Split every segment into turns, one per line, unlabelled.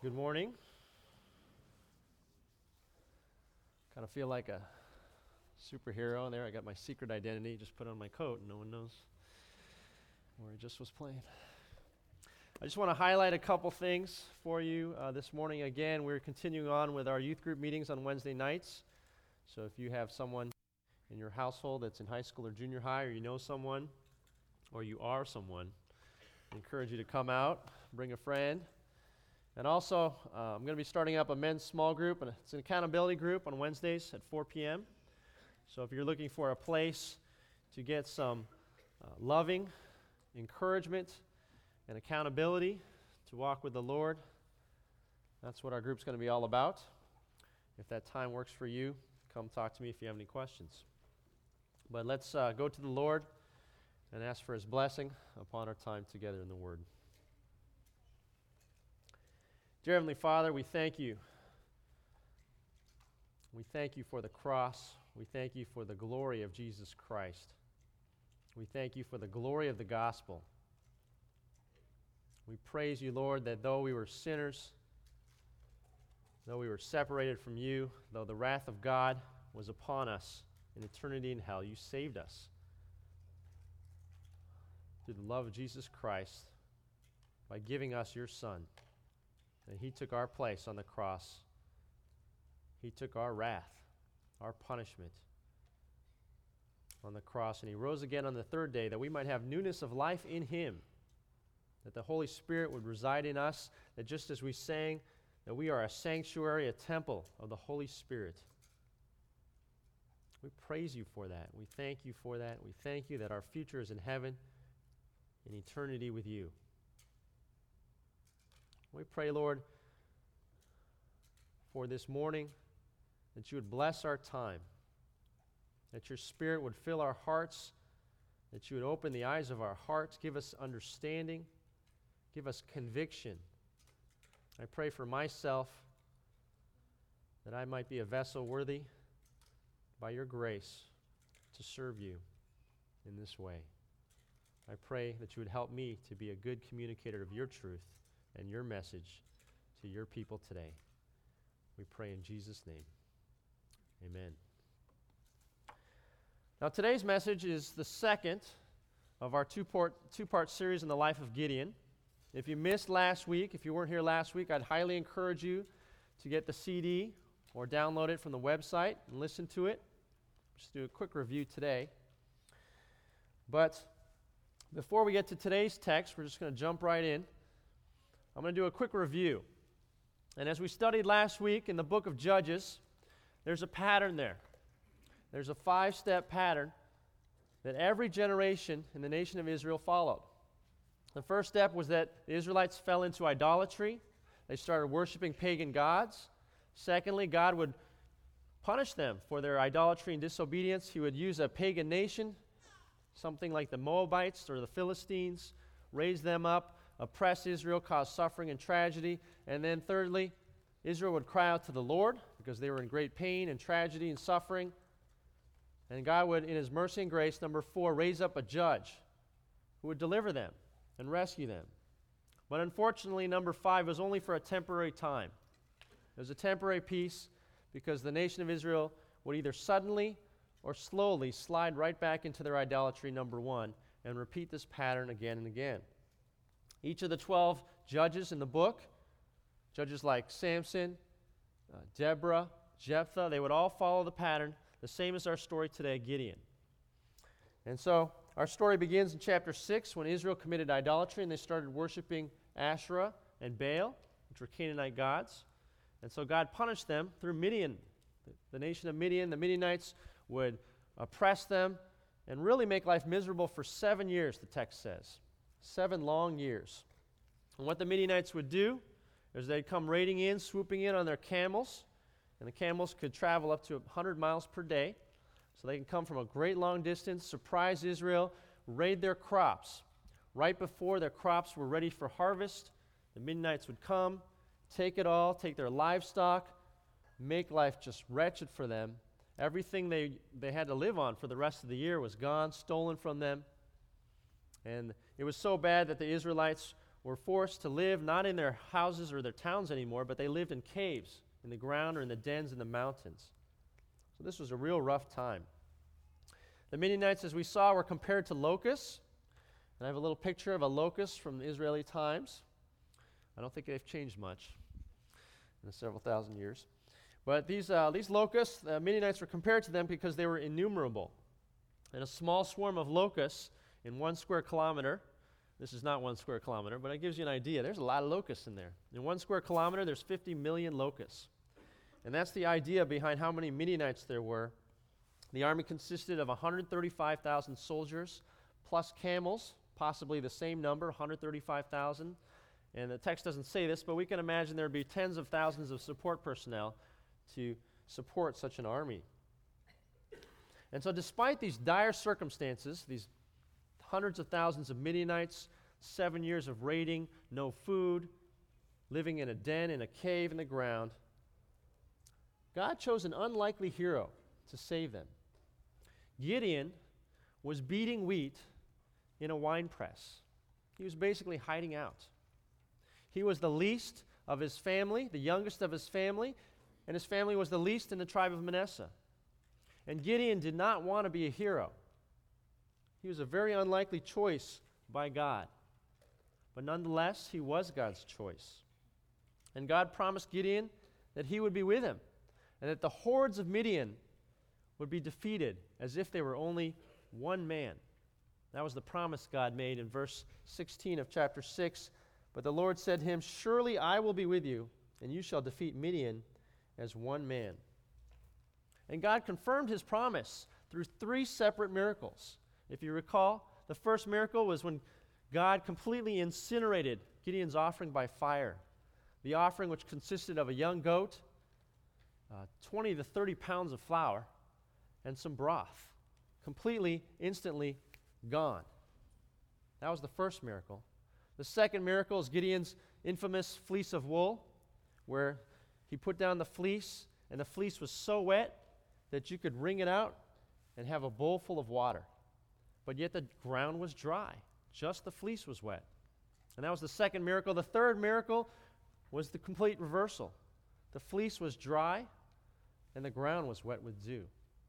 Good morning. Kind of feel like a superhero there. I got my secret identity, just put on my coat and no one knows where I just was playing. I just want to highlight a couple things for you this morning. Again, we're continuing on with our youth group meetings on Wednesday nights. So if you have someone in your household that's in high school or junior high, or you know someone, or you are someone, I encourage you to come out, bring a friend. And also, I'm going to be starting up a men's small group, and it's an accountability group on Wednesdays at 4 p.m. So if you're looking for a place to get some loving encouragement and accountability to walk with the Lord, that's what our group's going to be all about. If that time works for you, come talk to me if you have any questions. But let's go to the Lord and ask for His blessing upon our time together in the Word. Dear Heavenly Father, we thank you. We thank you for the cross. We thank you for the glory of Jesus Christ. We thank you for the glory of the gospel. We praise you, Lord, that though we were sinners, though we were separated from you, though the wrath of God was upon us in eternity in hell, you saved us through the love of Jesus Christ by giving us your Son. And He took our place on the cross. He took our wrath, our punishment on the cross, and He rose again on the third day that we might have newness of life in Him, that the Holy Spirit would reside in us, that just as we sang, that we are a sanctuary, a temple of the Holy Spirit. We praise you for that. We thank you for that. We thank you that our future is in heaven, in eternity with you. We pray, Lord, for this morning, that you would bless our time, that your Spirit would fill our hearts, that you would open the eyes of our hearts, give us understanding, give us conviction. I pray for myself that I might be a vessel worthy by your grace to serve you in this way. I pray that you would help me to be a good communicator of your truth and your message to your people today. We pray in Jesus' name. Amen. Now today's message is the second of our two-part series in the life of Gideon. If you missed last week, if you weren't here last week, I'd highly encourage you to get the CD or download it from the website and listen to it. Just do a quick review today. But before we get to today's text, we're just going to jump right in. I'm going to do a quick review. And as we studied last week in the book of Judges, there's a pattern there. There's a 5-step pattern that every generation in the nation of Israel followed. The first step was that the Israelites fell into idolatry. They started worshiping pagan gods. Secondly, God would punish them for their idolatry and disobedience. He would use a pagan nation, something like the Moabites or the Philistines, raise them up, oppress Israel, cause suffering and tragedy. And then thirdly, Israel would cry out to the Lord because they were in great pain and tragedy and suffering. And God would, in His mercy and grace, number 4, raise up a judge who would deliver them and rescue them. But unfortunately, number 5 was only for a temporary time. It was a temporary peace because the nation of Israel would either suddenly or slowly slide right back into their idolatry, number 1, and repeat this pattern again and again. Each of the 12 judges in the book, judges like Samson, Deborah, Jephthah, they would all follow the pattern, the same as our story today, Gideon. And so our story begins in chapter 6 when Israel committed idolatry and they started worshiping Asherah and Baal, which were Canaanite gods. And so God punished them through Midian. The nation of Midian, the Midianites would oppress them and really make life miserable for 7 years, the text says. 7 long years. And what the Midianites would do is they'd come raiding in, swooping in on their camels, and the camels could travel up to 100 miles per day. So they can come from a great long distance, surprise Israel, raid their crops. Right before their crops were ready for harvest, the Midianites would come, take it all, take their livestock, make life just wretched for them. Everything they had to live on for the rest of the year was gone, stolen from them. And it was so bad that the Israelites were forced to live not in their houses or their towns anymore, but they lived in caves, in the ground, or in the dens in the mountains. So this was a real rough time. The Midianites, as we saw, were compared to locusts. And I have a little picture of a locust from the Israeli Times. I don't think they've changed much in the several thousand years. But these locusts, the Midianites were compared to them because they were innumerable. And a small swarm of locusts in 1 square kilometer, this is not 1 square kilometer, but it gives you an idea. There's a lot of locusts in there. In 1 square kilometer, there's 50 million locusts. And that's the idea behind how many Midianites there were. The army consisted of 135,000 soldiers plus camels, possibly the same number, 135,000. And the text doesn't say this, but we can imagine there would be tens of thousands of support personnel to support such an army. And so despite these dire circumstances, these hundreds of thousands of Midianites, 7 years of raiding, no food, living in a den, in a cave in the ground, God chose an unlikely hero to save them. Gideon was beating wheat in a wine press. He was basically hiding out. He was the least of his family, the youngest of his family, and his family was the least in the tribe of Manasseh. And Gideon did not want to be a hero. He was a very unlikely choice by God. But nonetheless, he was God's choice. And God promised Gideon that he would be with him, and that the hordes of Midian would be defeated as if they were only one man. That was the promise God made in verse 16 of chapter 6. But the Lord said to him, "Surely I will be with you, and you shall defeat Midian as one man." And God confirmed his promise through 3 separate miracles. If you recall, the first miracle was when God completely incinerated Gideon's offering by fire. The offering, which consisted of a young goat, 20 to 30 pounds of flour, and some broth, completely, instantly gone. That was the first miracle. The second miracle is Gideon's infamous fleece of wool, where he put down the fleece, and the fleece was so wet that you could wring it out and have a bowl full of water. But yet the ground was dry. Just the fleece was wet. And that was the second miracle. The third miracle was the complete reversal. The fleece was dry, and the ground was wet with dew.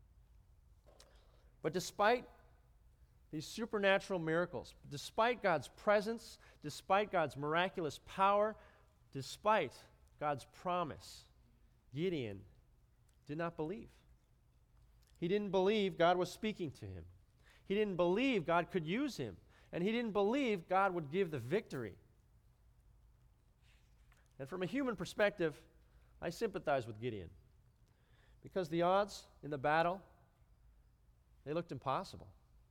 But despite these supernatural miracles, despite God's presence, despite God's miraculous power, despite God's promise, Gideon did not believe. He didn't believe God was speaking to him. He didn't believe God could use him. And he didn't believe God would give the victory. And from a human perspective, I sympathize with Gideon, because the odds in the battle, they looked impossible.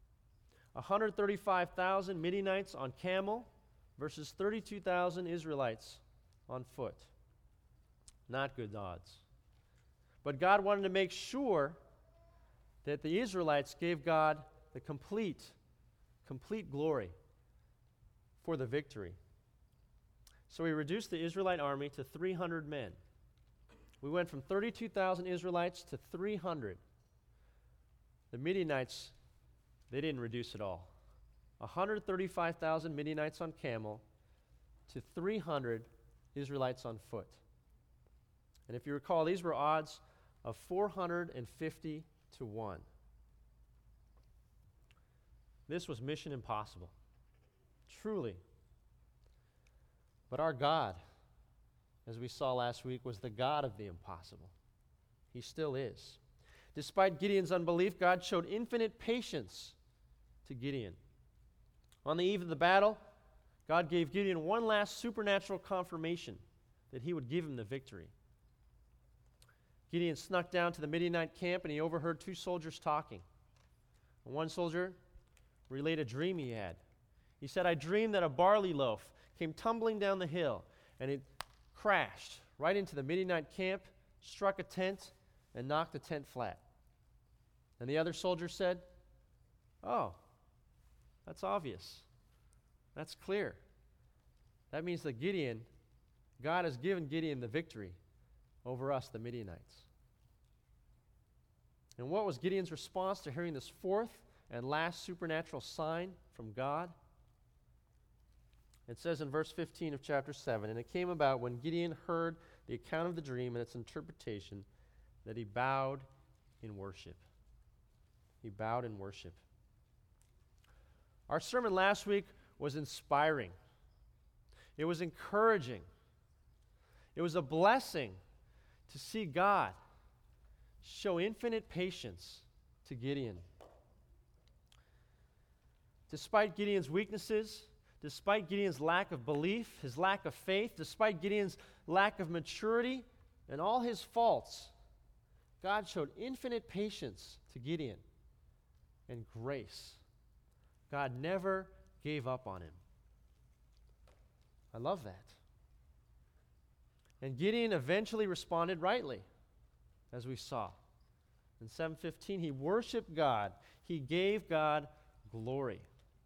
135,000 Midianites on camel versus 32,000 Israelites on foot. Not good odds. But God wanted to make sure that the Israelites gave God the complete glory for the victory. So he reduced the Israelite army to 300 men. We went from 32,000 Israelites to 300. The Midianites, they didn't reduce at all. 135,000 Midianites on camel to 300 Israelites on foot. And if you recall, these were odds of 450 to 1. This was mission impossible. Truly. But our God, as we saw last week, was the God of the impossible. He still is. Despite Gideon's unbelief, God showed infinite patience to Gideon. On the eve of the battle, God gave Gideon one last supernatural confirmation that he would give him the victory. Gideon snuck down to the Midianite camp and he overheard 2 soldiers talking. And one soldier relayed a dream he had. He said, "I dreamed that a barley loaf came tumbling down the hill and it crashed right into the Midianite camp, struck a tent, and knocked the tent flat." And the other soldier said, "Oh, that's obvious. That's clear. That means that God has given Gideon the victory over us, the Midianites." And what was Gideon's response to hearing this fourth and last supernatural sign from God? It says in verse 15 of chapter 7, "And it came about when Gideon heard the account of the dream and its interpretation that he bowed in worship." He bowed in worship. Our sermon last week was inspiring. It was encouraging. It was a blessing to see God show infinite patience to Gideon. Despite Gideon's weaknesses, despite Gideon's lack of belief, his lack of faith, despite Gideon's lack of maturity, and all his faults, God showed infinite patience to Gideon and grace. God never gave up on him. I love that. And Gideon eventually responded rightly, as we saw. In 7:15, he worshiped God. He gave God glory.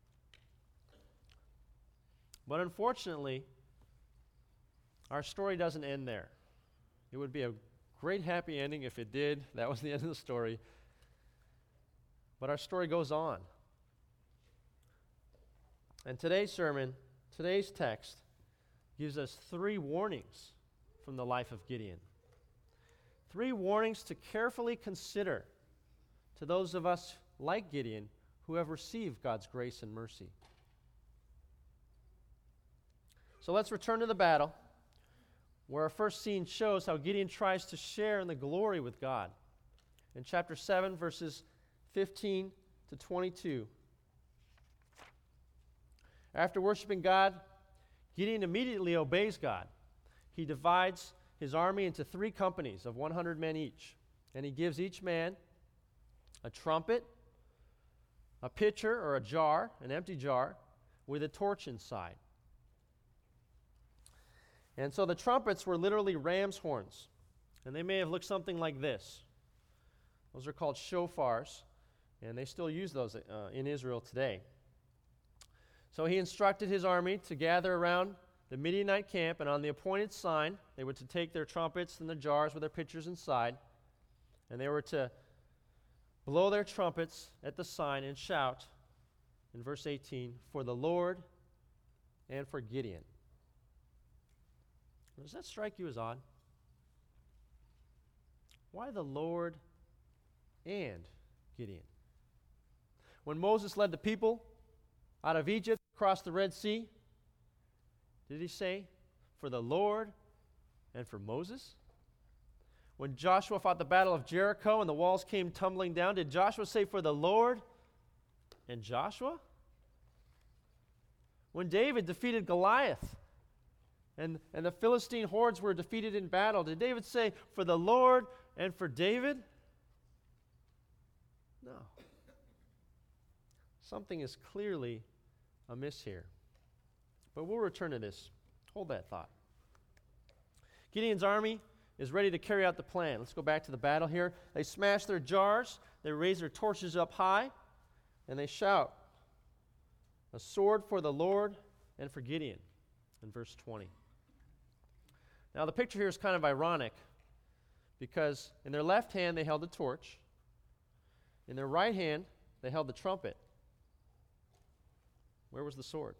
But unfortunately, our story doesn't end there. It would be a great happy ending if it did. That was the end of the story. But our story goes on. And today's sermon, today's text, gives us 3 warnings from the life of Gideon. 3 warnings to carefully consider to those of us like Gideon who have received God's grace and mercy. So let's return to the battle, where our first scene shows how Gideon tries to share in the glory with God. In chapter 7, verses 15 to 22. After worshiping God, Gideon immediately obeys God. He divides his army into 3 companies of 100 men each, and he gives each man a trumpet, a pitcher or a jar, an empty jar, with a torch inside. And so the trumpets were literally ram's horns, and they may have looked something like this. Those are called shofars, and they still use those in Israel today. So he instructed his army to gather around the Midianite camp, and on the appointed sign, they were to take their trumpets and their jars with their pitchers inside, and they were to blow their trumpets at the sign and shout, in verse 18, "For the Lord and for Gideon." Does that strike you as odd? Why the Lord and Gideon? When Moses led the people out of Egypt across the Red Sea, did he say, "For the Lord and for Moses"? When Joshua fought the battle of Jericho and the walls came tumbling down, did Joshua say, "For the Lord and Joshua"? When David defeated Goliath and the Philistine hordes were defeated in battle, did David say, "For the Lord and for David"? No. Something is clearly amiss here. But we'll return to this. Hold that thought. Gideon's army is ready to carry out the plan. Let's go back to the battle here. They smash their jars, they raise their torches up high, and they shout, "A sword for the Lord and for Gideon," in verse 20. Now the picture here is kind of ironic because in their left hand they held a torch, in their right hand they held the trumpet. Where was the sword?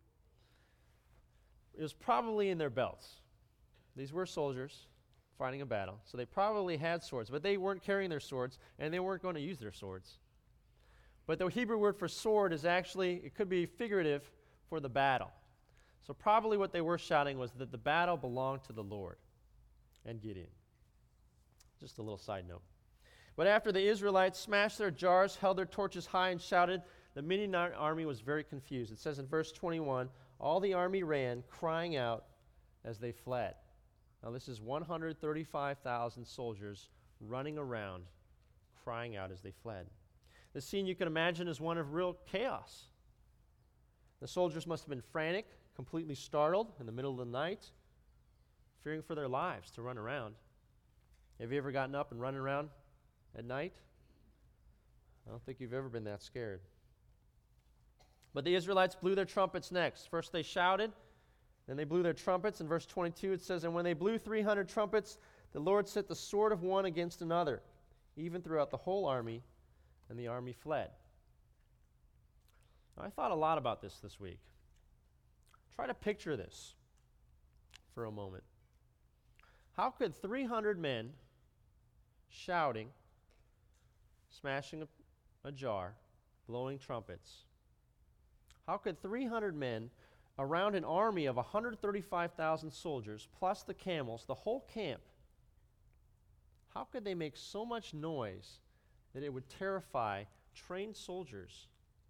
It was probably in their belts. These were soldiers fighting a battle, so they probably had swords, but they weren't carrying their swords, and they weren't going to use their swords. But the Hebrew word for sword is actually, it could be figurative for the battle. So probably what they were shouting was that the battle belonged to the Lord and Gideon. Just a little side note. But after the Israelites smashed their jars, held their torches high, and shouted, the Midianite army was very confused. It says in verse 21, all the army ran, crying out as they fled. Now this is 135,000 soldiers running around, crying out as they fled. The scene you can imagine is one of real chaos. The soldiers must have been frantic, completely startled in the middle of the night, fearing for their lives to run around. Have you ever gotten up and run around at night? I don't think you've ever been that scared. But the Israelites blew their trumpets next. First they shouted, then they blew their trumpets. In verse 22 it says, and when they blew 300 trumpets, the Lord set the sword of one against another, even throughout the whole army, and the army fled. Now, I thought a lot about this week, Try to picture this for a moment. How could 300 men shouting, smashing a jar, blowing trumpets, how could 300 men around an army of 135,000 soldiers, plus the camels, the whole camp, how could they make so much noise that it would terrify trained soldiers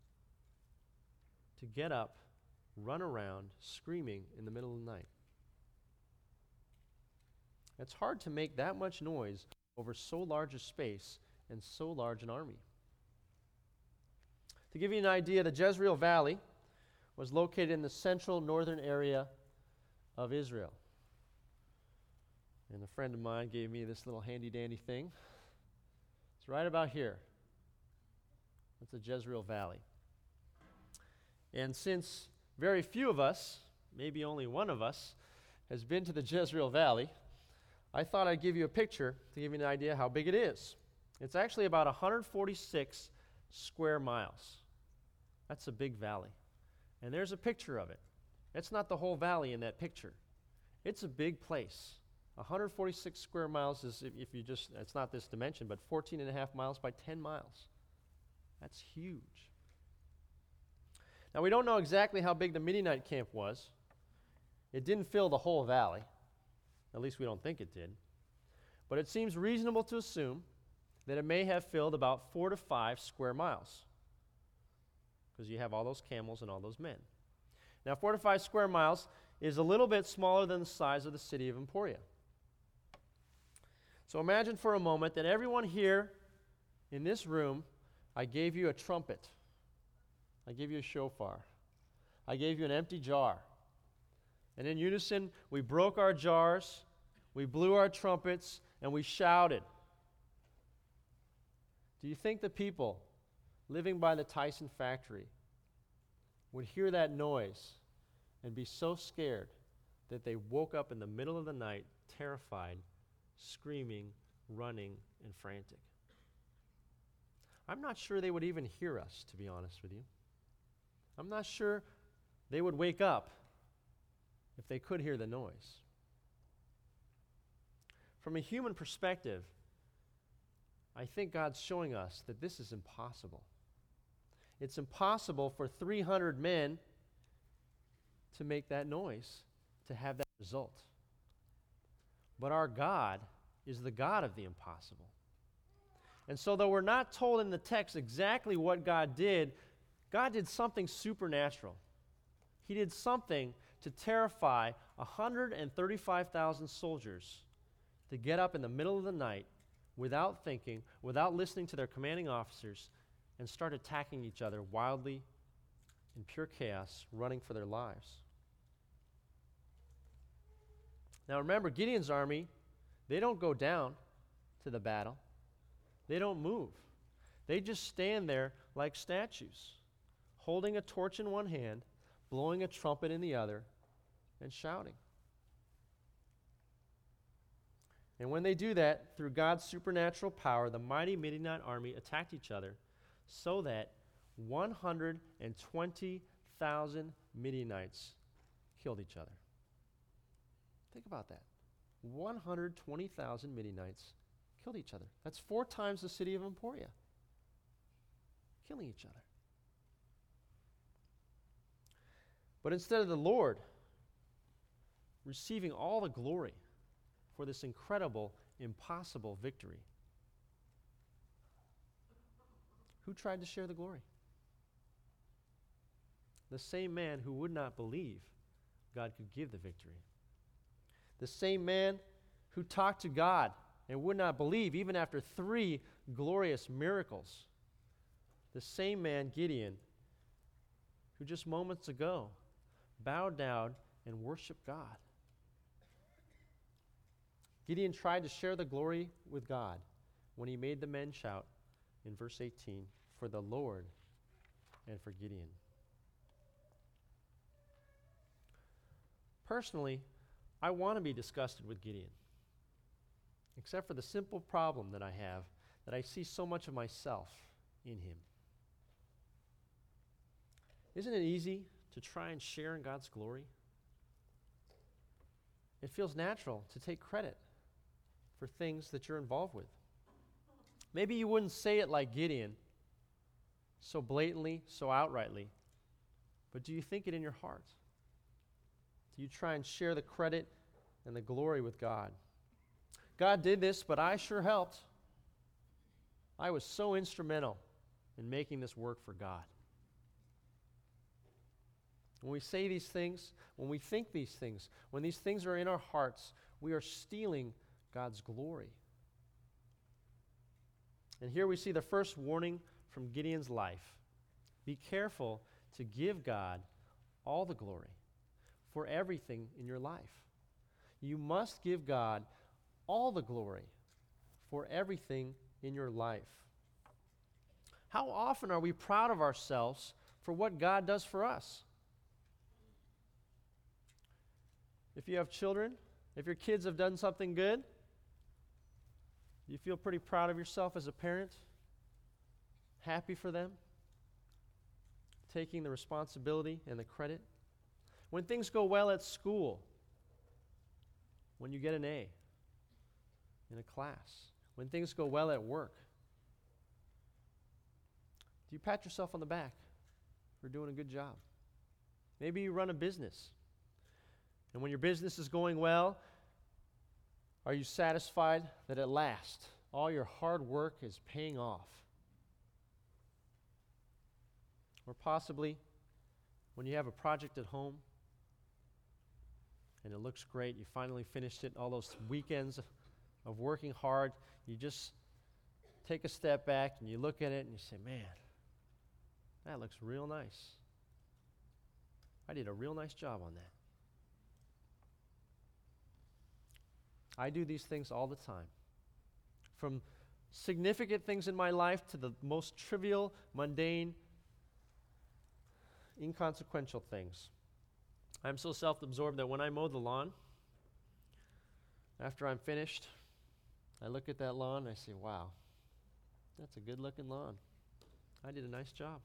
to get up, run around, screaming in the middle of the night? It's hard to make that much noise over so large a space and so large an army. To give you an idea, the Jezreel Valley was located in the central northern area of Israel. And a friend of mine gave me this little handy-dandy thing. It's right about here. That's the Jezreel Valley. And since very few of us, maybe only one of us, has been to the Jezreel Valley, I thought I'd give you a picture to give you an idea how big it is. It's actually about 146 square miles. That's a big valley. And there's a picture of it. It's not the whole valley in that picture. It's a big place. 146 square miles is, if you just, it's not this dimension, but 14 and a half miles by 10 miles. That's huge. Now, we don't know exactly how big the Midianite camp was. It didn't fill the whole valley. At least we don't think it did. But it seems reasonable to assume that it may have filled about 4 to 5 square miles, because you have all those camels and all those men. Now, 4 to 5 square miles is a little bit smaller than the size of the city of Emporia. So imagine for a moment that everyone here in this room, I gave you a trumpet. I gave you a shofar. I gave you an empty jar. And in unison, we broke our jars, we blew our trumpets, and we shouted. Do you think the people living by the Tyson factory would hear that noise and be so scared that they woke up in the middle of the night, terrified, screaming, running, and frantic? I'm not sure they would even hear us, to be honest with you. I'm not sure they would wake up if they could hear the noise. From a human perspective, I think God's showing us that this is impossible. It's impossible for 300 men to make that noise, to have that result. But our God is the God of the impossible. And so though we're not told in the text exactly what God did something supernatural. He did something to terrify 135,000 soldiers to get up in the middle of the night without thinking, without listening to their commanding officers, and start attacking each other wildly in pure chaos, running for their lives. Now remember, Gideon's army, they don't go down to the battle. They don't move. They just stand there like statues, holding a torch in one hand, blowing a trumpet in the other, and shouting. And when they do that, through God's supernatural power, the mighty Midianite army attacked each other so that 120,000 Midianites killed each other. Think about that. 120,000 Midianites killed each other. That's 4 times the city of Emporia, killing each other. But instead of the Lord receiving all the glory for this incredible, impossible victory, who tried to share the glory? The same man who would not believe God could give the victory. The same man who talked to God and would not believe even after 3 glorious miracles. The same man, Gideon, who just moments ago bowed down and worshiped God. Gideon tried to share the glory with God when he made the men shout in verse 18, for the Lord and for Gideon. Personally, I want to be disgusted with Gideon, except for the simple problem that I have, that I see so much of myself in him. Isn't it easy to try and share in God's glory it feels natural to take credit for things that you're involved with. Maybe you wouldn't say it like Gideon, so blatantly, so outrightly, but do you think it in your heart? Do you try and share the credit and the glory with God? God did this, but I sure helped. I was so instrumental in making this work for God. When we say these things, when we think these things, when these things are in our hearts, we are stealing God's glory. And here we see the first warning from Gideon's life. Be careful to give God all the glory for everything in your life. You must give God all the glory for everything in your life. How often are we proud of ourselves for what God does for us? If you have children, if your kids have done something good, do you feel pretty proud of yourself as a parent? Happy for them? Taking the responsibility and the credit? When things go well at school, when you get an A in a class, when things go well at work, do you pat yourself on the back for doing a good job? Maybe you run a business, and when your business is going well, are you satisfied that at last all your hard work is paying off? Or possibly when you have a project at home and it looks great, you finally finished it, all those weekends of working hard, you just take a step back and you look at it and you say, man, that looks real nice. I did a real nice job on that. I do these things all the time. From significant things in my life to the most trivial, mundane, inconsequential things. I'm so self-absorbed that when I mow the lawn, after I'm finished, I look at that lawn and I say, wow, that's a good-looking lawn. I did a nice job.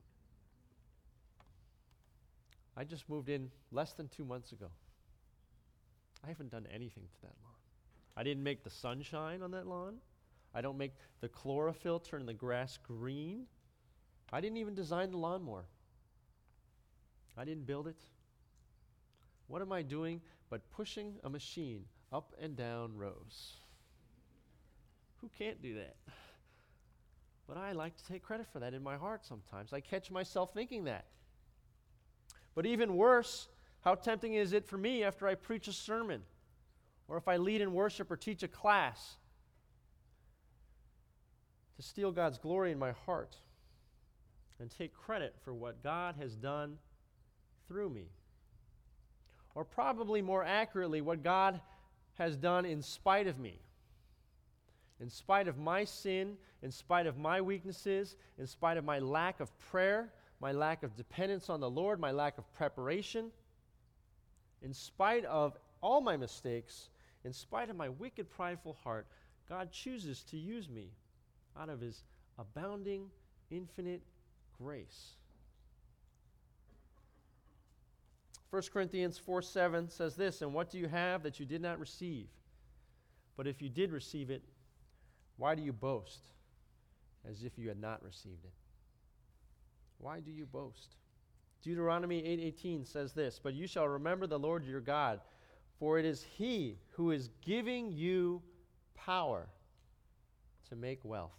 I just moved in less than 2 months ago. I haven't done anything to that lawn. I didn't make the sunshine on that lawn. I don't make the chlorophyll turn the grass green. I didn't even design the lawnmower. I didn't build it. What am I doing but pushing a machine up and down rows? Who can't do that? But I like to take credit for that in my heart sometimes. I catch myself thinking that. But even worse, how tempting is it for me after I preach a sermon, or if I lead in worship or teach a class, to steal God's glory in my heart and take credit for what God has done through me. Or probably more accurately, what God has done in spite of me. In spite of my sin, in spite of my weaknesses, in spite of my lack of prayer, my lack of dependence on the Lord, my lack of preparation, in spite of all my mistakes, in spite of my wicked, prideful heart, God chooses to use me out of His abounding, infinite grace. 1 Corinthians 4:7 says this, and what do you have that you did not receive? But if you did receive it, why do you boast as if you had not received it? Why do you boast? Deuteronomy 8:18 says this, but you shall remember the Lord your God, for it is He who is giving you power to make wealth.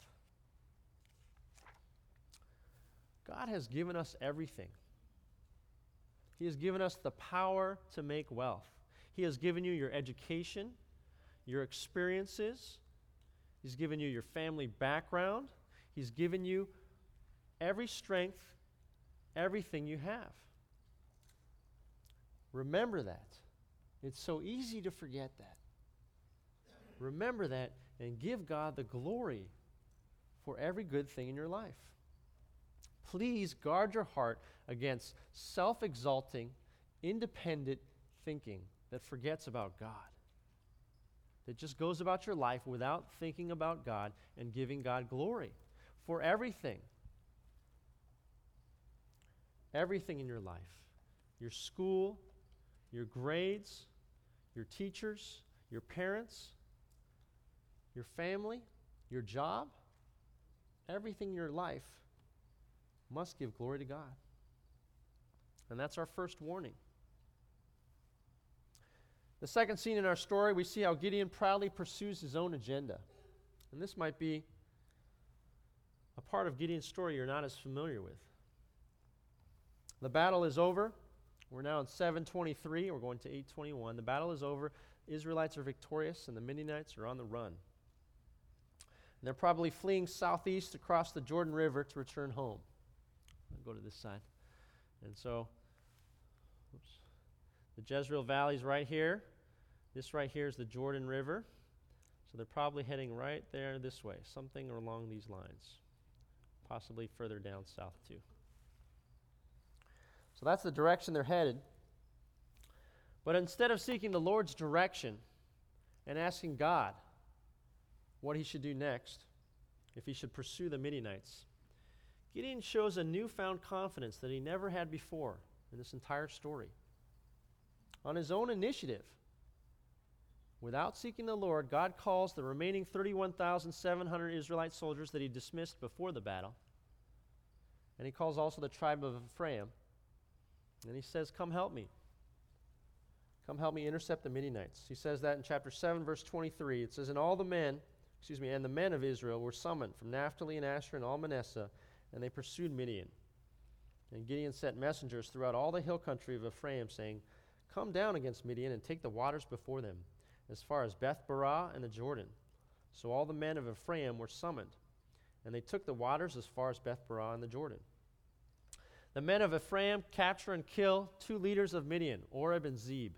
God has given us everything. He has given us the power to make wealth. He has given you your education, your experiences. He's given you your family background. He's given you every strength, everything you have. Remember that. It's so easy to forget that. Remember that and give God the glory for every good thing in your life. Please guard your heart against self-exalting, independent thinking that forgets about God, that just goes about your life without thinking about God and giving God glory for everything. Everything in your life, your school, your grades, your teachers, your parents, your family, your job, everything in your life must give glory to God. And that's our first warning. The second scene in our story, we see how Gideon proudly pursues his own agenda. And this might be a part of Gideon's story you're not as familiar with. The battle is over. We're now in 7:23. We're going to 8:21. The battle is over. Israelites are victorious, and the Midianites are on the run. And they're probably fleeing southeast across the Jordan River to return home. I'll go to this side. And so, the Jezreel Valley is right here. This right here is the Jordan River. So they're probably heading right there this way, something along these lines. Possibly further down south too. So that's the direction they're headed. But instead of seeking the Lord's direction and asking God what he should do next, if he should pursue the Midianites, Gideon shows a newfound confidence that he never had before in this entire story. On his own initiative, without seeking the Lord, God calls the remaining 31,700 Israelite soldiers that he dismissed before the battle. And he calls also the tribe of Ephraim. And he says, come help me. Come help me intercept the Midianites. He says that in chapter 7, verse 23. It says, and the men of Israel were summoned from Naphtali and Asher and all Manasseh, and they pursued Midian. And Gideon sent messengers throughout all the hill country of Ephraim, saying, come down against Midian and take the waters before them, as far as Beth-barah and the Jordan. So all the men of Ephraim were summoned, and they took the waters as far as Beth-barah and the Jordan. The men of Ephraim capture and kill 2 leaders of Midian, Oreb and Zeb.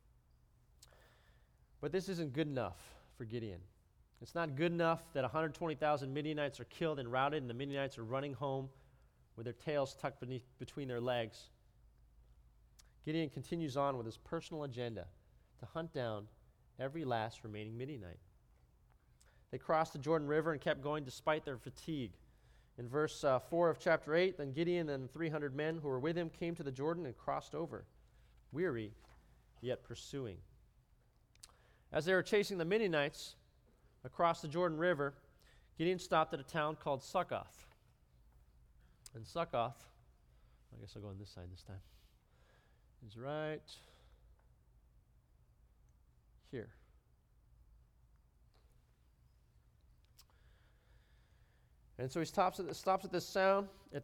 But this isn't good enough for Gideon. It's not good enough that 120,000 Midianites are killed and routed, and the Midianites are running home with their tails tucked between their legs. Gideon continues on with his personal agenda to hunt down every last remaining Midianite. They crossed the Jordan River and kept going despite their fatigue. In verse 4 of chapter 8, then Gideon and 300 men who were with him came to the Jordan and crossed over, weary, yet pursuing. As they were chasing the Midianites across the Jordan River, Gideon stopped at a town called Succoth. And Succoth, I guess I'll go on this side this time, is right here. And so he stops at this town.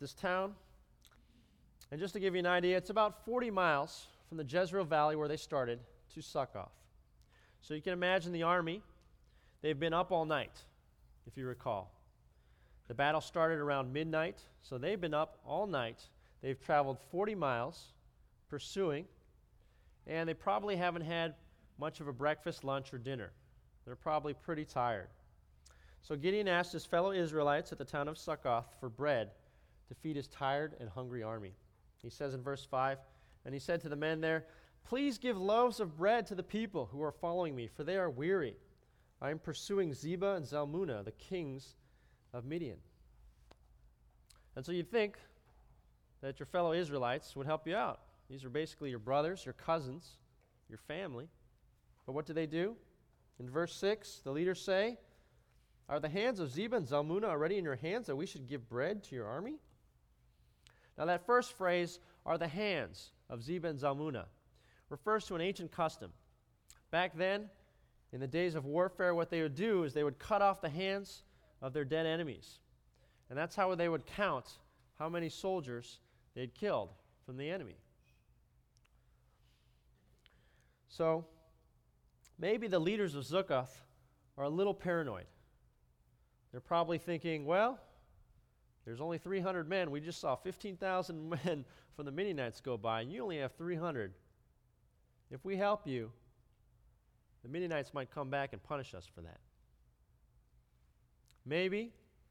And just to give you an idea, it's about 40 miles from the Jezreel Valley where they started to Succoth. So you can imagine the army. They've been up all night, if you recall. The battle started around midnight, so they've been up all night. They've traveled 40 miles pursuing, and they probably haven't had much of a breakfast, lunch, or dinner. They're probably pretty tired. So Gideon asked his fellow Israelites at the town of Succoth for bread to feed his tired and hungry army. He says in verse 5, and he said to the men there, please give loaves of bread to the people who are following me, for they are weary. I am pursuing Zebah and Zalmunna, the kings of Midian. And so you'd think that your fellow Israelites would help you out. These are basically your brothers, your cousins, your family. But what do? In verse 6, the leaders say, are the hands of Zebah and Zalmunna already in your hands that we should give bread to your army? Now that first phrase, are the hands of Zebah and Zalmunna, refers to an ancient custom. Back then, in the days of warfare, what they would do is they would cut off the hands of their dead enemies. And that's how they would count how many soldiers they'd killed from the enemy. So, maybe the leaders of Succoth are a little paranoid. They're probably thinking, well, there's only 300 men. We just saw 15,000 men from the Midianites go by, and you only have 300. If we help you, the Midianites might come back and punish us for that. Maybe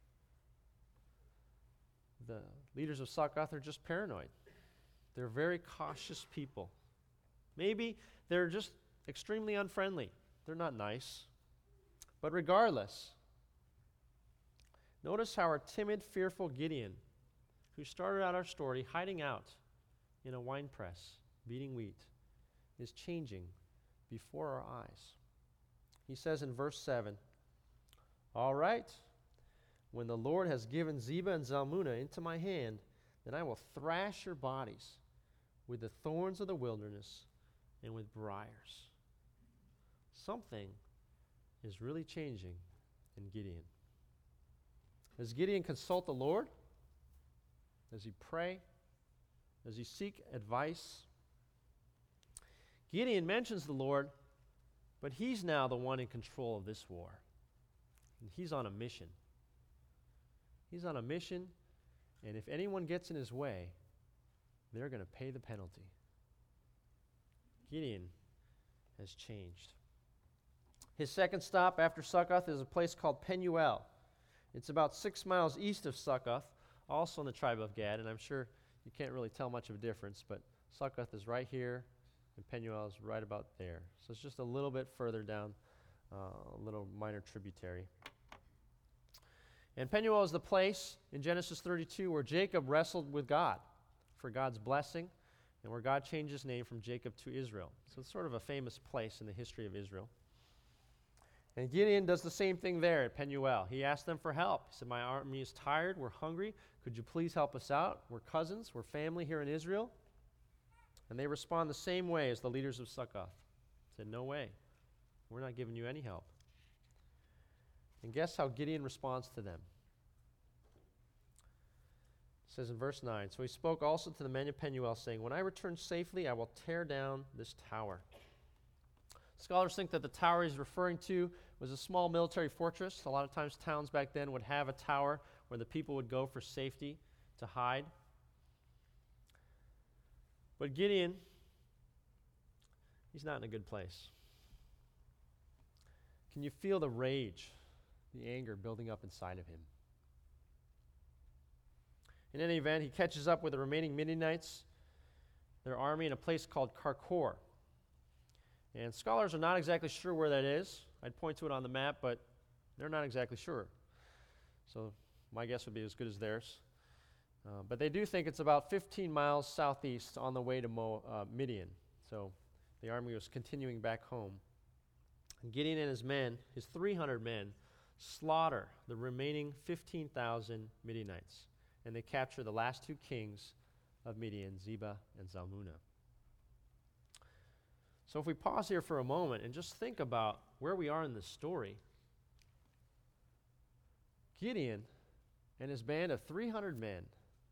the leaders of Succoth are just paranoid. They're very cautious people. Maybe they're just extremely unfriendly. They're not nice. But regardless, notice how our timid, fearful Gideon, who started out our story hiding out in a wine press, beating wheat, is changing before our eyes. He says in verse 7, "All right, when the Lord has given Zebah and Zalmunna into my hand, then I will thrash your bodies with the thorns of the wilderness and with briars." Something is really changing in Gideon. Does Gideon consult the Lord? Does he pray? Does he seek advice? Gideon mentions the Lord, but he's now the one in control of this war. And he's on a mission. He's on a mission, and if anyone gets in his way, they're going to pay the penalty. Gideon has changed. His second stop after Succoth is a place called Penuel. It's about 6 miles east of Succoth, also in the tribe of Gad, and I'm sure you can't really tell much of a difference, but Succoth is right here, and Penuel is right about there. So it's just a little bit further down, a little minor tributary. And Penuel is the place in Genesis 32 where Jacob wrestled with God for God's blessing, and where God changed his name from Jacob to Israel. So it's sort of a famous place in the history of Israel. And Gideon does the same thing there at Penuel. He asked them for help. He said, "My army is tired. We're hungry. Could you please help us out? We're cousins. We're family here in Israel." And they respond the same way as the leaders of Succoth. They said, "No way. We're not giving you any help." And guess how Gideon responds to them? It says in verse 9, "So he spoke also to the men of Penuel, saying, 'When I return safely, I will tear down this tower.'" Scholars think that the tower he's referring to was a small military fortress. A lot of times towns back then would have a tower where the people would go for safety to hide. But Gideon, he's not in a good place. Can you feel the rage, the anger building up inside of him? In any event, he catches up with the remaining Midianites, their army, in a place called Karkor. And scholars are not exactly sure where that is. I'd point to it on the map, but they're not exactly sure. So my guess would be as good as theirs. But they do think it's about 15 miles southeast on the way to Midian. So the army was continuing back home. And Gideon and his men, his 300 men, slaughter the remaining 15,000 Midianites. And they capture the last two kings of Midian, Zebah and Zalmunna. So if we pause here for a moment and just think about where we are in this story, Gideon and his band of 300 men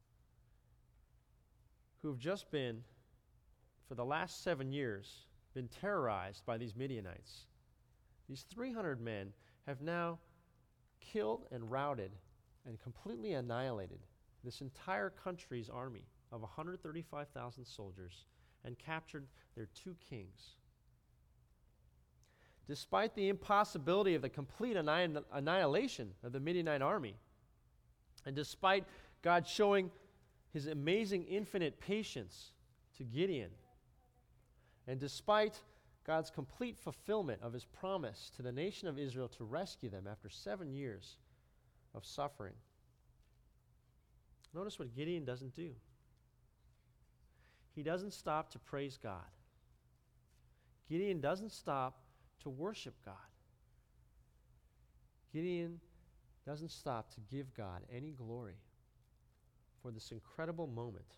who have just been, for the last 7 years, been terrorized by these Midianites. These 300 men have now killed and routed and completely annihilated this entire country's army of 135,000 soldiers and captured their two kings. Despite the impossibility of the complete annihilation of the Midianite army, and despite God showing his amazing infinite patience to Gideon, and despite God's complete fulfillment of his promise to the nation of Israel to rescue them after 7 years of suffering, notice what Gideon doesn't do. He doesn't stop to praise God. Gideon doesn't stop to worship God. Gideon doesn't stop to give God any glory for this incredible moment.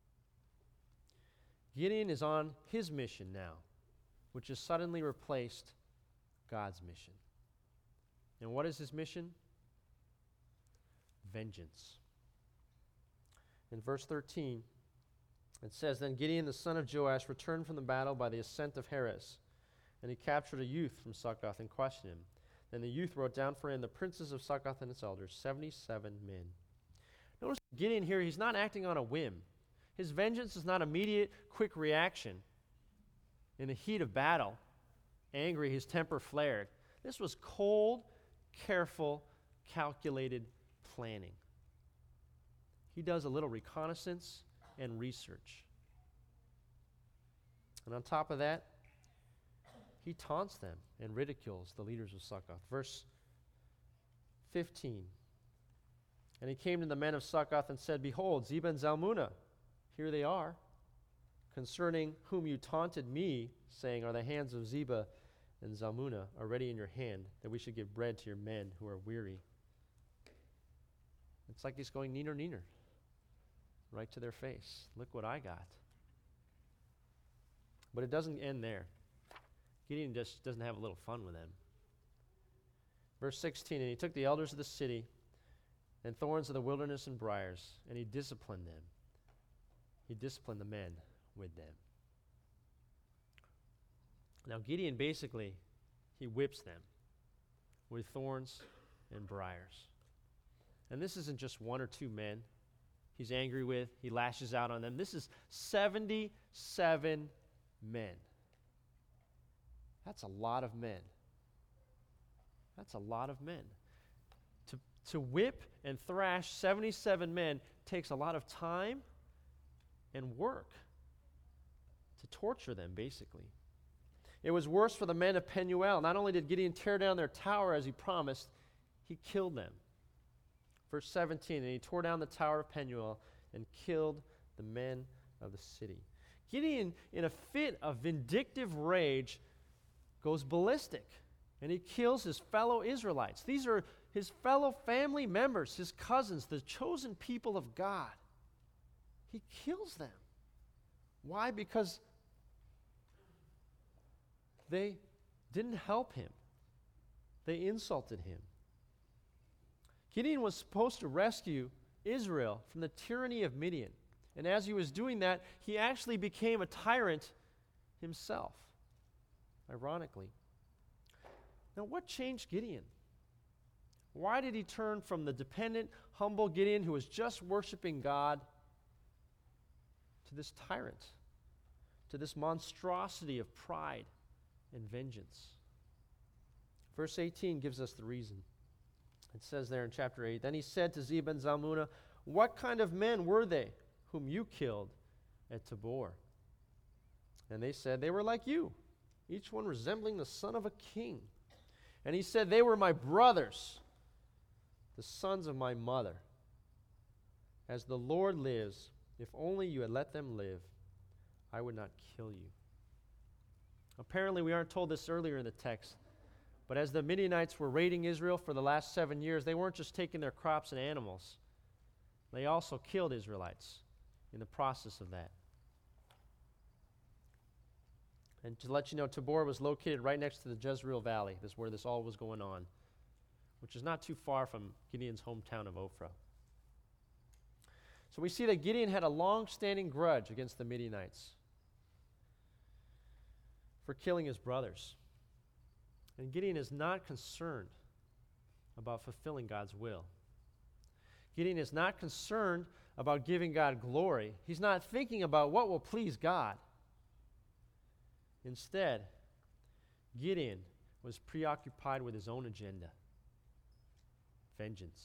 Gideon is on his mission now, which has suddenly replaced God's mission. And what is his mission? Vengeance. In verse 13, it says, "Then Gideon the son of Joash returned from the battle by the ascent of Heres, and he captured a youth from Succoth and questioned him. Then the youth wrote down for him the princes of Succoth and its elders, 77 men." Notice Gideon here, he's not acting on a whim. His vengeance is not immediate, quick reaction. In the heat of battle, angry, his temper flared. This was cold, careful, calculated planning. He does a little reconnaissance and research. And on top of that, he taunts them and ridicules the leaders of Succoth. Verse 15. "And he came to the men of Succoth and said, 'Behold, Zebah and Zalmunna, here they are, concerning whom you taunted me, saying, Are the hands of Zebah and Zalmunna already in your hand, that we should give bread to your men who are weary? It's like he's going, neener, neener, right to their face. Look what I got. But it doesn't end there. Gideon just doesn't have a little fun with them. Verse 16, and he took the elders of the city and thorns of the wilderness and briars, and he disciplined them. He disciplined the men with them. Now Gideon basically, he whips them with thorns and briars. And this isn't just one or two men he's angry with, he lashes out on them. This is 77 men. That's a lot of men. That's a lot of men. To whip and thrash 77 men takes a lot of time and work. To torture them, basically. It was worse for the men of Penuel. Not only did Gideon tear down their tower as he promised, he killed them. Verse 17, and he tore down the tower of Penuel and killed the men of the city. Gideon, in a fit of vindictive rage, goes ballistic, and he kills his fellow Israelites. These are his fellow family members, his cousins, the chosen people of God. He kills them. Why? Because they didn't help him. They insulted him. Gideon was supposed to rescue Israel from the tyranny of Midian. And as he was doing that, he actually became a tyrant himself, ironically. Now, what changed Gideon? Why did he turn from the dependent, humble Gideon who was just worshiping God to this tyrant, to this monstrosity of pride and vengeance? Verse 18 gives us the reason. It says there in chapter 8, Then he said to Zebah and Zalmunna, What kind of men were they whom you killed at Tabor? And they said, They were like you, each one resembling the son of a king. And he said, They were my brothers, the sons of my mother. As the Lord lives, if only you had let them live, I would not kill you. Apparently, we aren't told this earlier in the text, but as the Midianites were raiding Israel for the last 7 years, they weren't just taking their crops and animals. They also killed Israelites in the process of that. And to let you know, Tabor was located right next to the Jezreel Valley. This is where this all was going on, which is not too far from Gideon's hometown of Ophrah. So we see that Gideon had a long-standing grudge against the Midianites for killing his brothers. And Gideon is not concerned about fulfilling God's will. Gideon is not concerned about giving God glory. He's not thinking about what will please God. Instead, Gideon was preoccupied with his own agenda, vengeance.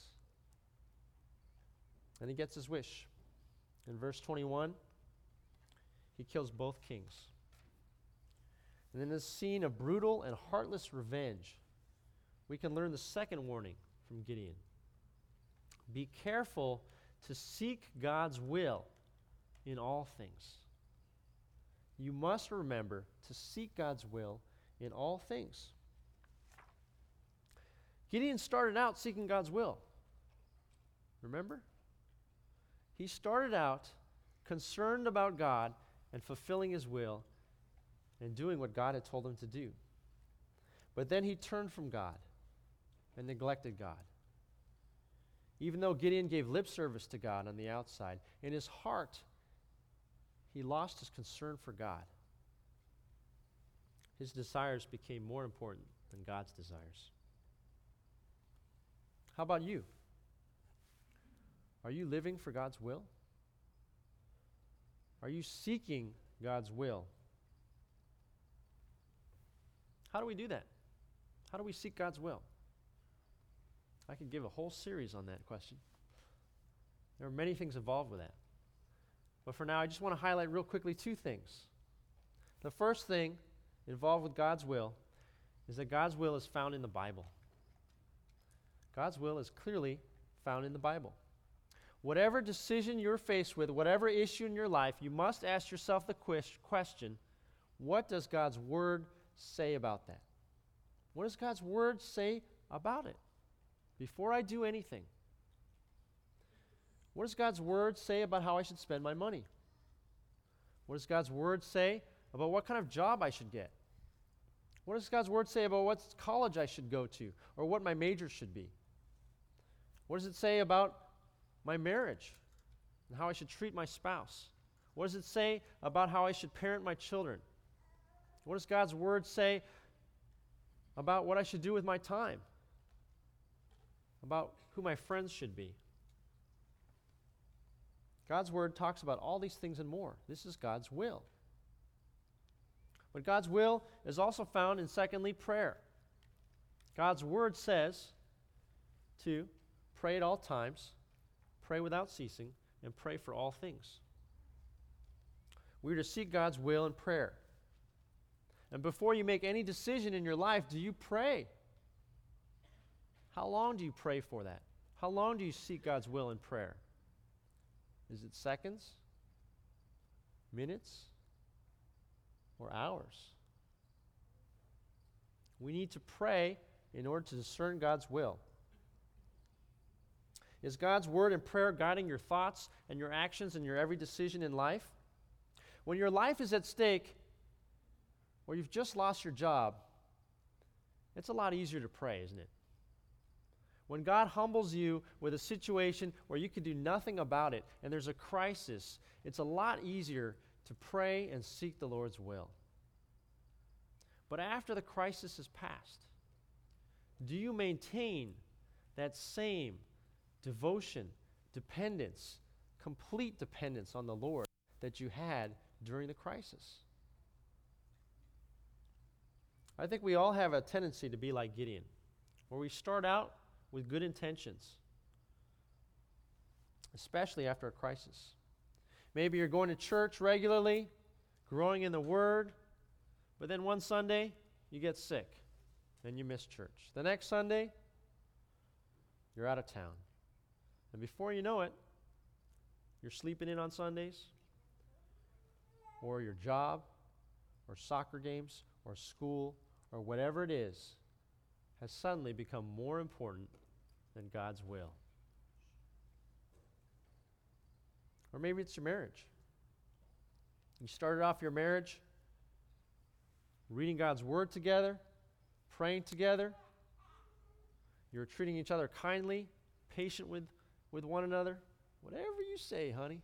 And he gets his wish. In verse 21, he kills both kings. And in this scene of brutal and heartless revenge, we can learn the second warning from Gideon. Be careful to seek God's will in all things. You must remember to seek God's will in all things. Gideon started out seeking God's will. Remember? He started out concerned about God and fulfilling his will and doing what God had told him to do. But then he turned from God and neglected God. Even though Gideon gave lip service to God on the outside, in his heart, he lost his concern for God. His desires became more important than God's desires. How about you? Are you living for God's will? Are you seeking God's will? How do we do that? How do we seek God's will? I could give a whole series on that question. There are many things involved with that. But for now, I just want to highlight real quickly two things. The first thing involved with God's will is that God's will is found in the Bible. God's will is clearly found in the Bible. Whatever decision you're faced with, whatever issue in your life, you must ask yourself the question, What does God's Word say about that? What does God's Word say about it? Before I do anything, what does God's Word say about how I should spend my money? What does God's Word say about what kind of job I should get? What does God's Word say about what college I should go to or what my major should be? What does it say about my marriage and how I should treat my spouse? What does it say about how I should parent my children? What does God's Word say about what I should do with my time? About who my friends should be? God's Word talks about all these things and more. This is God's will. But God's will is also found in, secondly, prayer. God's Word says to pray at all times, pray without ceasing, and pray for all things. We're to seek God's will in prayer. And before you make any decision in your life, do you pray? How long do you pray for that? How long do you seek God's will in prayer? Is it seconds, minutes, or hours? We need to pray in order to discern God's will. Is God's Word and prayer guiding your thoughts and your actions and your every decision in life? When your life is at stake, or you've just lost your job, it's a lot easier to pray, isn't it? When God humbles you with a situation where you can do nothing about it and there's a crisis, it's a lot easier to pray and seek the Lord's will. But after the crisis has passed, do you maintain that same devotion, dependence, complete dependence on the Lord that you had during the crisis? I think we all have a tendency to be like Gideon, where we start out with good intentions, especially after a crisis. Maybe you're going to church regularly, growing in the Word, but then one Sunday, you get sick, and you miss church. The next Sunday, you're out of town. And before you know it, you're sleeping in on Sundays, or your job, or soccer games, or school, or whatever it is, has suddenly become more important than God's will. Or maybe it's your marriage. You started off your marriage reading God's Word together, praying together. You were treating each other kindly, patient with one another. Whatever you say, honey.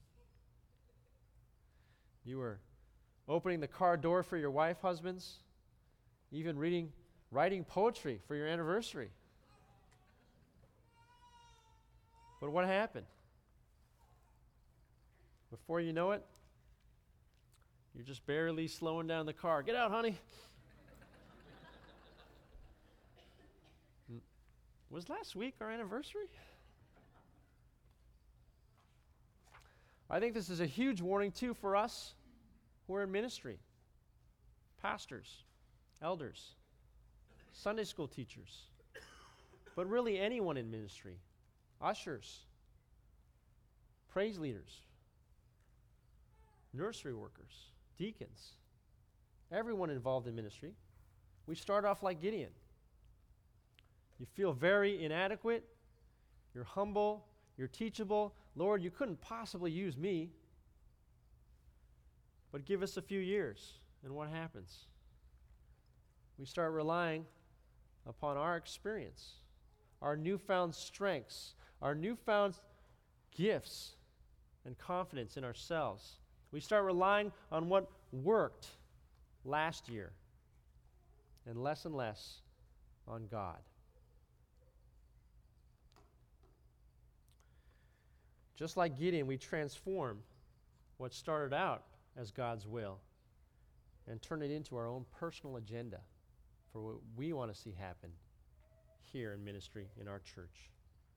You were opening the car door for your wife, husbands, even writing poetry for your anniversary. But what happened? Before you know it, you're just barely slowing down the car. Get out, honey. Was last week our anniversary? I think this is a huge warning, too, for us who are in ministry. Pastors, elders, Sunday school teachers, but really anyone in ministry. Ushers, praise leaders, nursery workers, deacons, everyone involved in ministry. We start off like Gideon. You feel very inadequate, you're humble, you're teachable. Lord, you couldn't possibly use me. But give us a few years, and what happens? We start relying upon our experience, our newfound strengths, our newfound gifts and confidence in ourselves. We start relying on what worked last year and less on God. Just like Gideon, we transform what started out as God's will and turn it into our own personal agenda for what we want to see happen here in ministry in our church.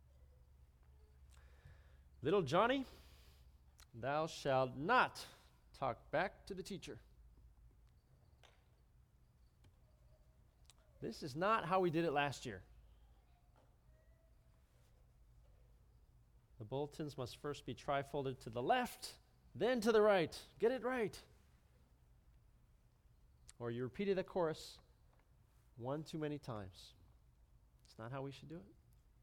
Little Johnny, thou shalt not talk back to the teacher. This is not how we did it last year. The bulletins must first be trifolded to the left, then to the right. Get it right. or you repeated the chorus one too many times. It's not how we should do it.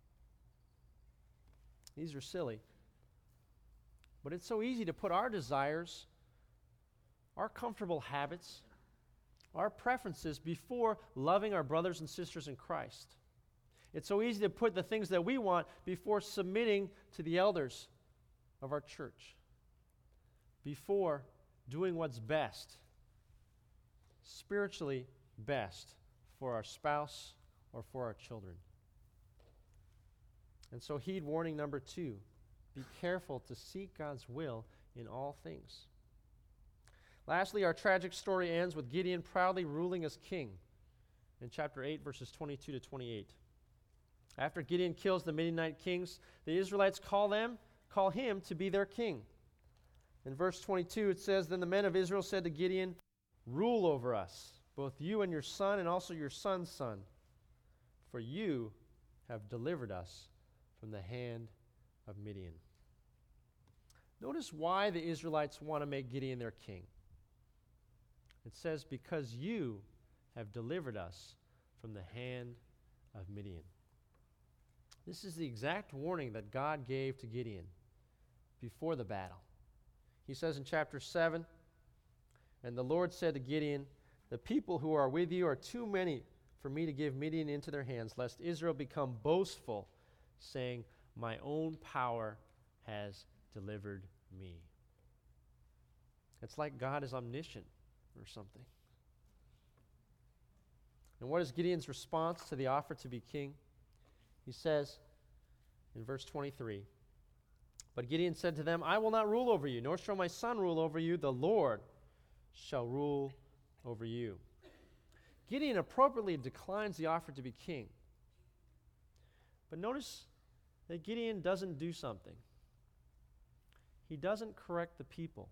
These are silly. But it's so easy to put our desires, our comfortable habits, our preferences before loving our brothers and sisters in Christ. It's so easy to put the things that we want before submitting to the elders of our church, before doing what's best, spiritually best for our spouse or for our children. And so heed warning number 2. Be careful to seek God's will in all things. Lastly, our tragic story ends with Gideon proudly ruling as king in chapter 8, verses 22 to 28. After Gideon kills the Midianite kings, the Israelites call him to be their king. In verse 22, it says, Then the men of Israel said to Gideon, Rule over us, both you and your son, and also your son's son, for you have delivered us from the hand of Midian. Notice why the Israelites want to make Gideon their king. It says, Because you have delivered us from the hand of Midian. This is the exact warning that God gave to Gideon before the battle. He says in chapter 7, And the Lord said to Gideon, The people who are with you are too many for me to give Midian into their hands, lest Israel become boastful, saying, My own power has delivered me. It's like God is omniscient or something. And what is Gideon's response to the offer to be king? He says in verse 23, But Gideon said to them, I will not rule over you, nor shall my son rule over you. The Lord shall rule over you. Gideon appropriately declines the offer to be king. But notice that Gideon doesn't do something. He doesn't correct the people.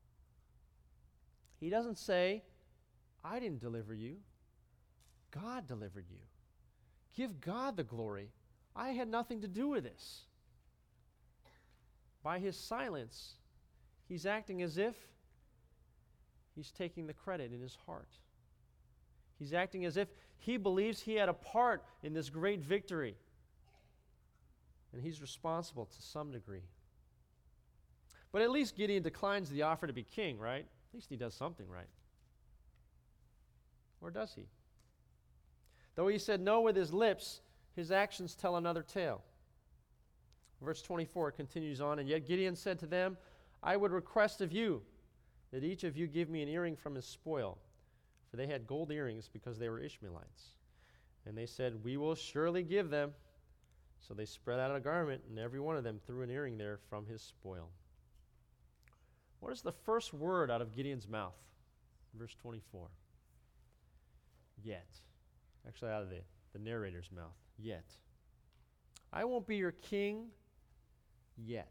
He doesn't say, I didn't deliver you. God delivered you. Give God the glory. I had nothing to do with this. By his silence, he's acting as if he's taking the credit in his heart. He's acting as if he believes he had a part in this great victory. And he's responsible to some degree. But at least Gideon declines the offer to be king, right? At least he does something right. Or does he? Though he said no with his lips, his actions tell another tale. Verse 24 continues on, And yet Gideon said to them, I would request of you that each of you give me an earring from his spoil. For they had gold earrings because they were Ishmaelites. And they said, We will surely give them. So they spread out a garment, and every one of them threw an earring there from his spoil. What is the first word out of Gideon's mouth? Verse 24. Yet. Actually, out of the narrator's mouth. Yet. I won't be your king yet.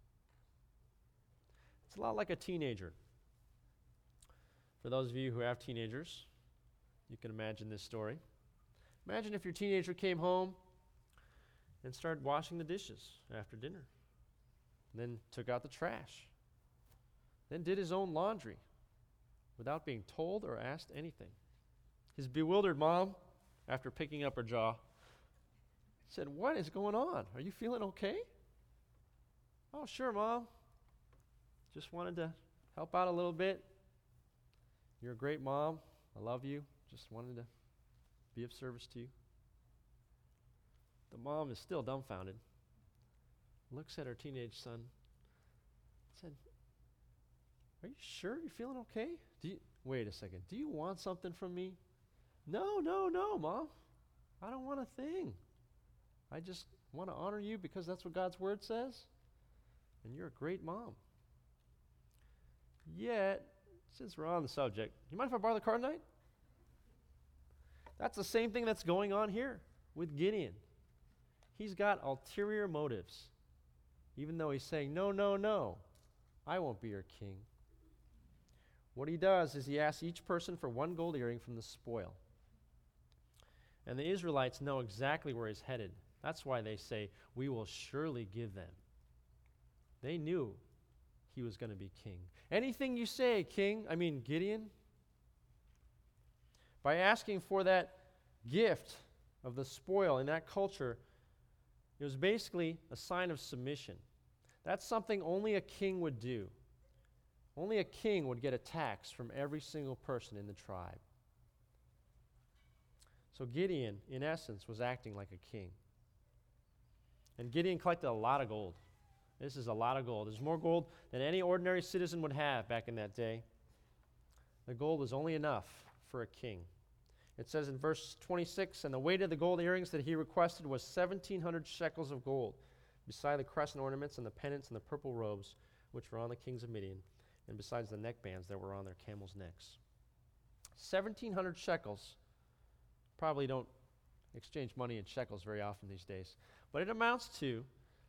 It's a lot like a teenager. For those of you who have teenagers, you can imagine this story. Imagine if your teenager came home and started washing the dishes after dinner, then took out the trash, then did his own laundry without being told or asked anything. His bewildered mom, after picking up her jaw, said, What is going on? Are you feeling okay? Oh, sure, Mom. Just wanted to help out a little bit. You're a great mom. I love you. Just wanted to be of service to you. The mom is still dumbfounded, looks at her teenage son, said, Are you sure you're feeling okay? Wait a second. Do you want something from me? No, Mom. I don't want a thing. I just want to honor you because that's what God's word says. And you're a great mom. Yet, since we're on the subject, you mind if I borrow the car tonight? That's the same thing that's going on here with Gideon. He's got ulterior motives. Even though he's saying, No, I won't be your king. What he does is he asks each person for one gold earring from the spoil. And the Israelites know exactly where he's headed. That's why they say, We will surely give them. They knew he was going to be king. Anything you say, Gideon, By asking for that gift of the spoil in that culture, it was basically a sign of submission. That's something only a king would do. Only a king would get a tax from every single person in the tribe. So Gideon, in essence, was acting like a king. And Gideon collected a lot of gold. This is a lot of gold. There's more gold than any ordinary citizen would have back in that day. The gold was only enough for a king. It says in verse 26, and the weight of the gold earrings that he requested was 1,700 shekels of gold, beside the crescent ornaments and the pendants and the purple robes which were on the kings of Midian, and besides the neckbands that were on their camels' necks. 1,700 shekels. Probably don't exchange money in shekels very often these days. But it amounts to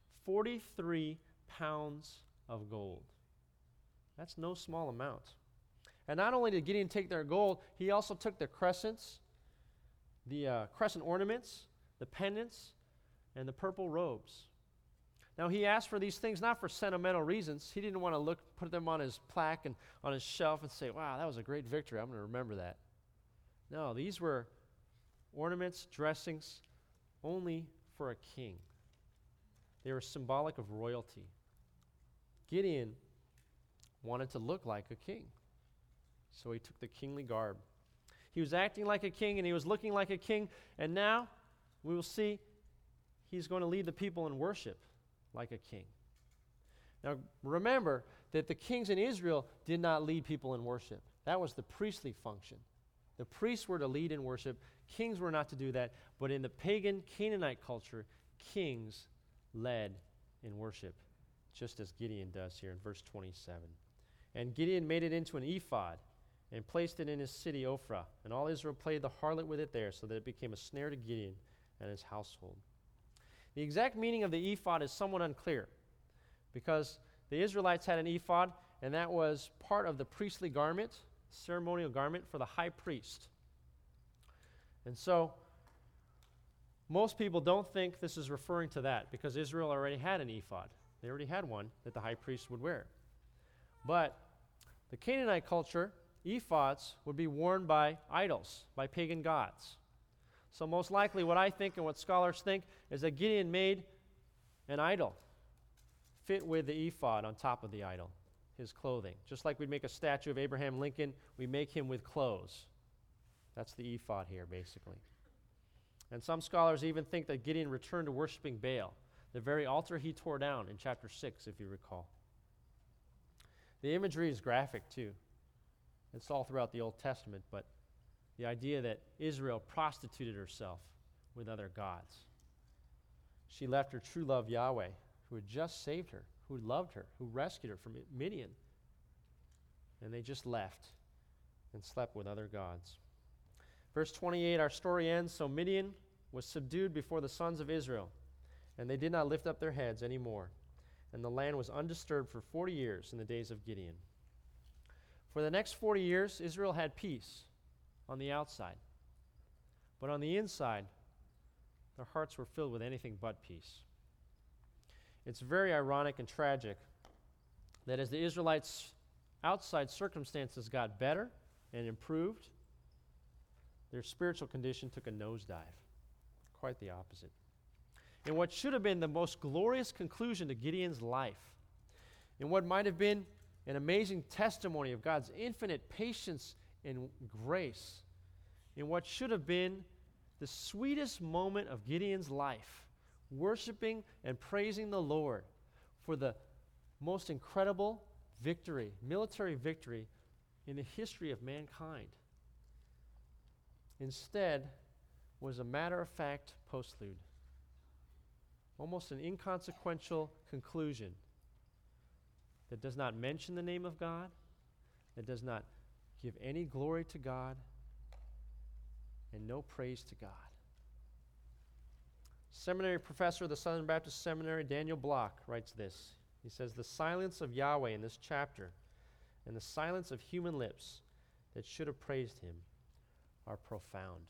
43 pounds of gold. That's no small amount. And not only did Gideon take their gold, he also took the crescents, the crescent ornaments, the pendants, and the purple robes. Now, he asked for these things not for sentimental reasons. He didn't want to put them on his plaque and on his shelf and say, wow, that was a great victory. I'm going to remember that. No, these were ornaments, dressings, only for a king. They were symbolic of royalty. Gideon wanted to look like a king, so he took the kingly garb. He was acting like a king, and he was looking like a king, and now we will see he's going to lead the people in worship like a king. Now, remember that the kings in Israel did not lead people in worship. That was the priestly function. The priests were to lead in worship. Kings were not to do that. But in the pagan Canaanite culture, kings led in worship, just as Gideon does here in verse 27. And Gideon made it into an ephod and placed it in his city Ophrah. And all Israel played the harlot with it there, so that it became a snare to Gideon and his household. The exact meaning of the ephod is somewhat unclear, because the Israelites had an ephod, and that was part of the priestly garment, ceremonial garment for the high priest. And so most people don't think this is referring to that, because Israel already had an ephod. They already had one that the high priest would wear. But the Canaanite culture, ephods would be worn by idols, by pagan gods. So most likely what I think and what scholars think is that Gideon made an idol fit with the ephod on top of the idol, his clothing. Just like we'd make a statue of Abraham Lincoln, we make him with clothes. That's the ephod here, basically. And some scholars even think that Gideon returned to worshiping Baal, the very altar he tore down in chapter 6, if you recall. The imagery is graphic, too. It's all throughout the Old Testament, but the idea that Israel prostituted herself with other gods. She left her true love, Yahweh, who had just saved her, who loved her, who rescued her from Midian. And they just left and slept with other gods. Verse 28, our story ends, so Midian was subdued before the sons of Israel, and they did not lift up their heads anymore. And the land was undisturbed for 40 years in the days of Gideon. For the next 40 years, Israel had peace on the outside. But on the inside, their hearts were filled with anything but peace. It's very ironic and tragic that as the Israelites' outside circumstances got better and improved, their spiritual condition took a nosedive. Quite the opposite. In what should have been the most glorious conclusion to Gideon's life, in what might have been an amazing testimony of God's infinite patience and grace, in what should have been the sweetest moment of Gideon's life, worshiping and praising the Lord for the most incredible victory, military victory in the history of mankind, instead was a matter-of-fact postlude, almost an inconsequential conclusion that does not mention the name of God, that does not give any glory to God, and no praise to God. Seminary professor of the Southern Baptist Seminary, Daniel Block, writes this. He says, the silence of Yahweh in this chapter and the silence of human lips that should have praised him are profound.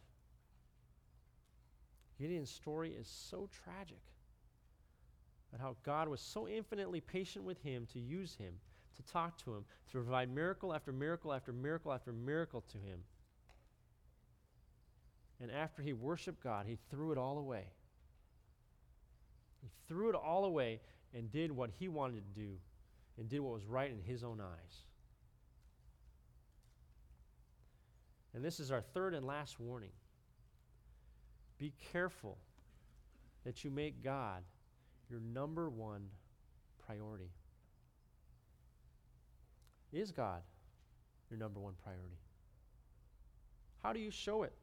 Gideon's story is so tragic, and how God was so infinitely patient with him to use him, to talk to him, to provide miracle after miracle after miracle after miracle to him. And after he worshiped God, he threw it all away. He threw it all away and did what he wanted to do and did what was right in his own eyes. And this is our third and last warning. Be careful that you make God your number one priority. Is God your number one priority? How do you show it?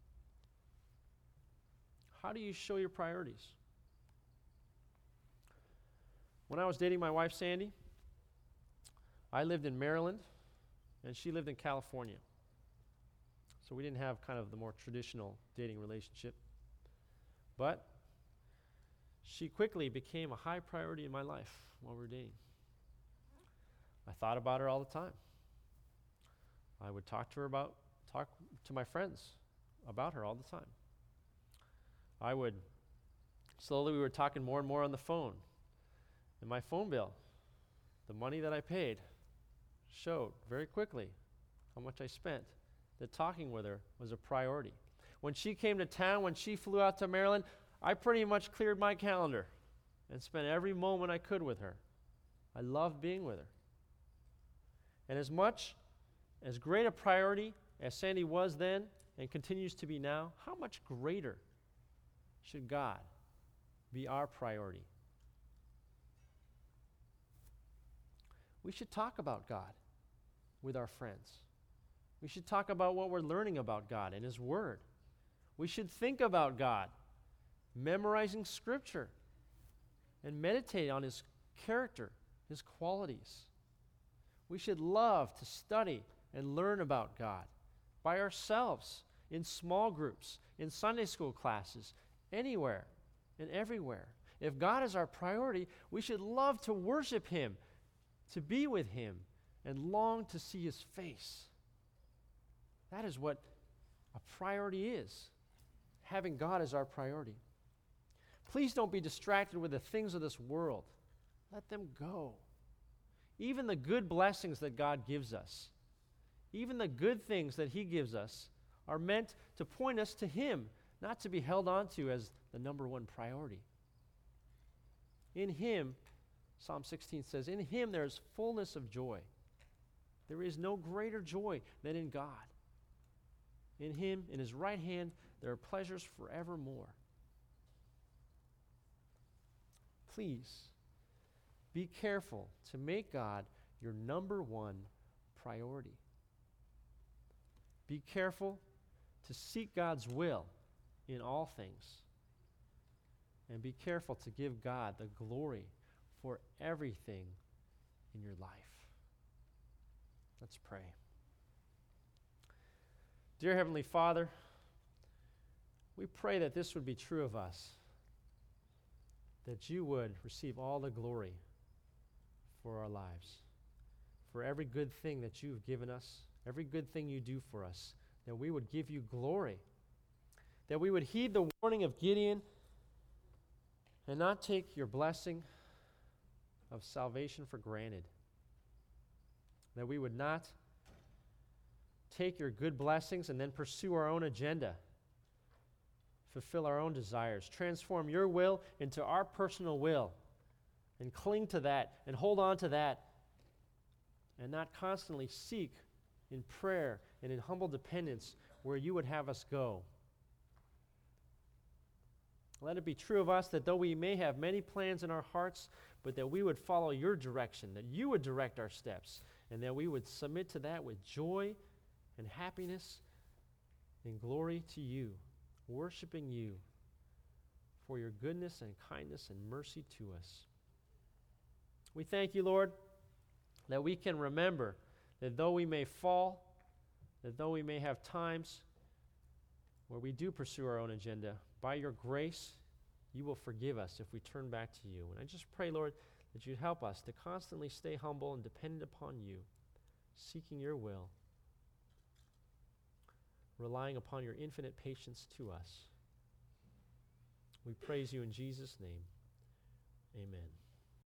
How do you show your priorities? When I was dating my wife, Sandy, I lived in Maryland, and she lived in California. So we didn't have kind of the more traditional dating relationship. But she quickly became a high priority in my life while we were dating. I thought about her all the time. I would talk to my friends about her all the time. We were talking more and more on the phone. And my phone bill, the money that I paid, showed very quickly how much I spent, that talking with her was a priority. When she came to town, when she flew out to Maryland, I pretty much cleared my calendar and spent every moment I could with her. I loved being with her. And as great a priority as Sandy was then and continues to be now, how much greater should God be our priority? We should talk about God with our friends. We should talk about what we're learning about God and His Word. We should think about God, memorizing Scripture, and meditate on His character, His qualities. We should love to study and learn about God by ourselves, in small groups, in Sunday school classes, anywhere and everywhere. If God is our priority, we should love to worship Him, to be with Him, and long to see His face. That is what a priority is, having God as our priority. Please don't be distracted with the things of this world. Let them go. Even the good blessings that God gives us, even the good things that He gives us, are meant to point us to Him, not to be held on to as the number one priority. In Him, Psalm 16 says, in Him there is fullness of joy. There is no greater joy than in God. In Him, in His right hand, there are pleasures forevermore. Please, be careful to make God your number one priority. Be careful to seek God's will in all things. And be careful to give God the glory for everything in your life. Let's pray. Dear Heavenly Father, we pray that this would be true of us, that you would receive all the glory for our lives, for every good thing that you've given us, every good thing you do for us, that we would give you glory, that we would heed the warning of Gideon and not take your blessing of salvation for granted, that we would not take your good blessings and then pursue our own agenda, fulfill our own desires, transform your will into our personal will, and cling to that and hold on to that, and not constantly seek in prayer and in humble dependence where you would have us go. Let it be true of us that though we may have many plans in our hearts, but that we would follow your direction, that you would direct our steps, and that we would submit to that with joy and happiness and glory to you, worshiping you for your goodness and kindness and mercy to us. We thank you, Lord, that we can remember that though we may fall, that though we may have times where we do pursue our own agenda, by your grace, you will forgive us if we turn back to you. And I just pray, Lord, that you'd help us to constantly stay humble and dependent upon you, seeking your will, relying upon your infinite patience to us. We praise you in Jesus' name. Amen.